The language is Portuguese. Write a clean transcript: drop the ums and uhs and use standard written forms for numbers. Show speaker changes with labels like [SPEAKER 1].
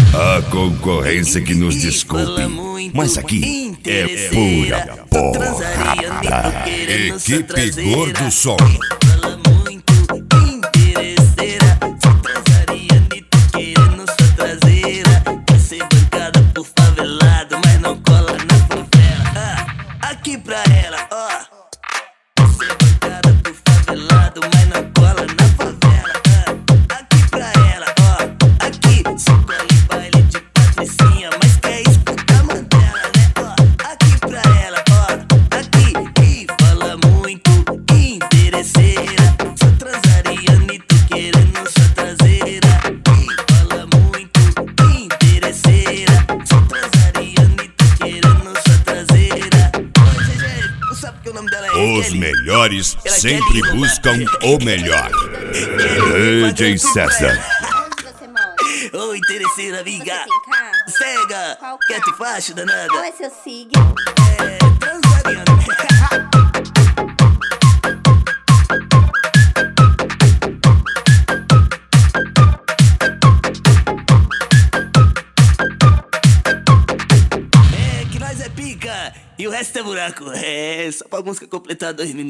[SPEAKER 1] A concorrência que nos desculpe, mas aqui é pura porrada. Equipe Gordo Som.
[SPEAKER 2] Fala muito, interesseira. Só transaria Anitta querendo sua traseira. Quer ser bancada por favelado, mas não cola na favela. Aqui pra ela, ó. Quer ser bancada por favelado, mas não cola na favela. Aqui pra ela, ó. Aqui, só cola em baile de patricinha, mas quer escutar Mandela, né? Ó, aqui pra ela, ó. Aqui, e fala muito, interesseira. Só transaria Anitta querendo sua traseira. E fala muito, interesseira. Só transaria Anitta querendo sua traseira. Oi, GG, não sabe que o nome dela é
[SPEAKER 1] Os
[SPEAKER 2] Kelly?
[SPEAKER 1] melhores
[SPEAKER 2] Ela
[SPEAKER 1] sempre
[SPEAKER 2] quer
[SPEAKER 1] buscam o melhor. DJ César.
[SPEAKER 3] Onde você mora?
[SPEAKER 2] Ô, interesseira, amiga.
[SPEAKER 3] Você tem carro?
[SPEAKER 2] Cega,
[SPEAKER 3] Qual
[SPEAKER 2] quer
[SPEAKER 3] carro?
[SPEAKER 2] te faixo, danada?
[SPEAKER 3] Qual é seu signo?
[SPEAKER 2] Transaria. Que nós é pica e o resto é buraco. É só pra música completar 2 minutos.